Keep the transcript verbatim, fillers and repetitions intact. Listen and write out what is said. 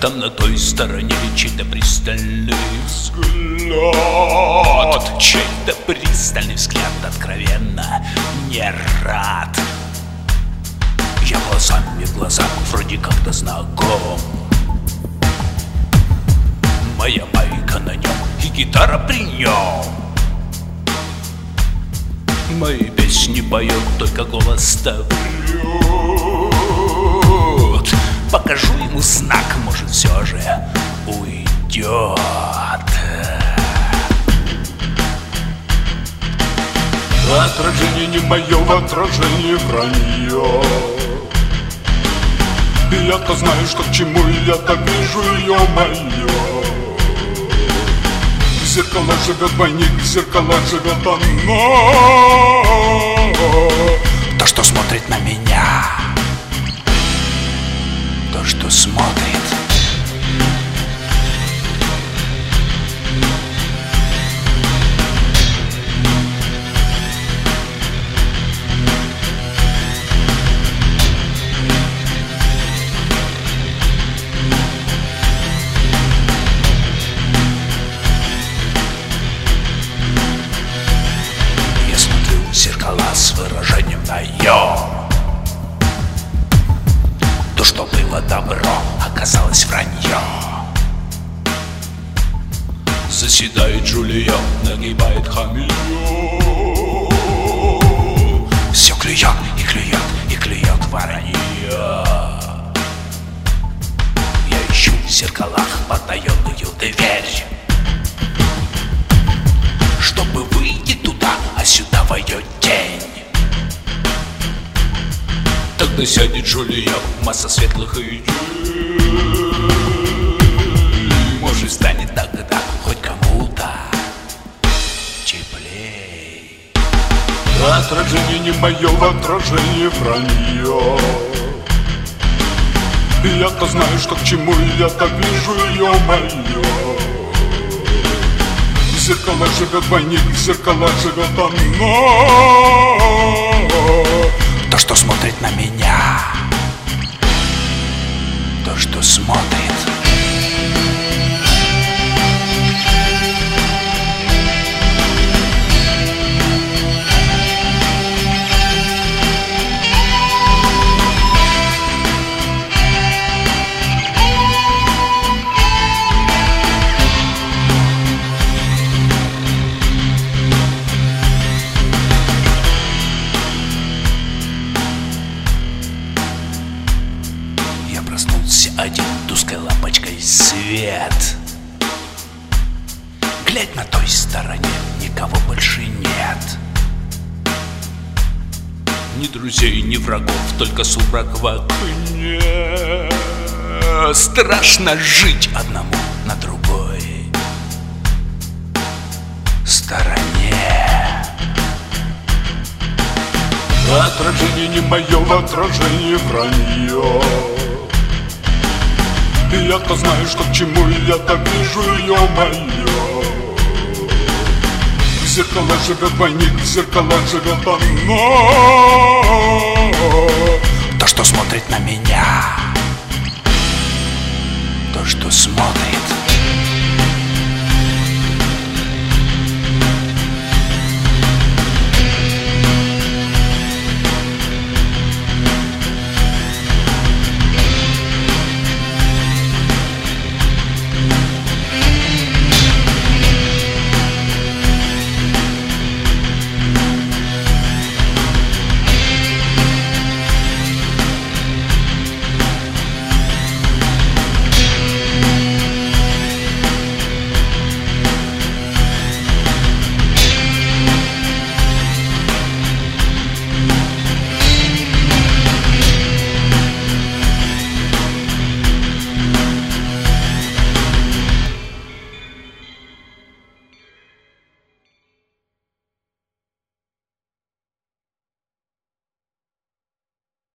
там на той стороне чей-то пристальный взгляд. Чей-то пристальный взгляд откровенно не рад. Я глазами в глаза вроде как-то знаком. Моя майка на нем и гитара при нем. Мои песни поет, только голос-то врет. Покажу ему знак, может все же уйдет. Отражение не мое, в отражении вранье. Я-то знаю, что к чему, я-то вижу ее мое. В зеркала живет двойник, в зеркала живет она. То, что смотрит на меня, то, что смотрит. С выражением наем. То, что было добро, оказалось вранье. Заседает Джулия, нагибает хамелеон. Все клюет и клюет и клюет воронье. Я ищу в зеркалах потаенную дверь, чтобы выйти туда, а сюда войдет тень. Тогда сядет Джулия, масса светлых идей. Может, станет тогда хоть кому-то теплей. Отражение не мое, в отражении вранье. Я-то знаю, что к чему, я-то вижу ее мое. В зеркала живет двойник, в зеркала живет она. То, что смотрит на меня, то, что смотрит. Проснулся один, тусклой лампочкой свет. Глядь, на той стороне никого больше нет. Ни друзей, ни врагов, только сумрак в окне. Страшно жить одному на другой стороне. Отражение не мое, в отражении вранье. Я-то знаю, что к чему, я-то вижу ее мое. В зеркала живет двойник, в зеркала живет она. То, что смотрит на меня, то, что смотрит.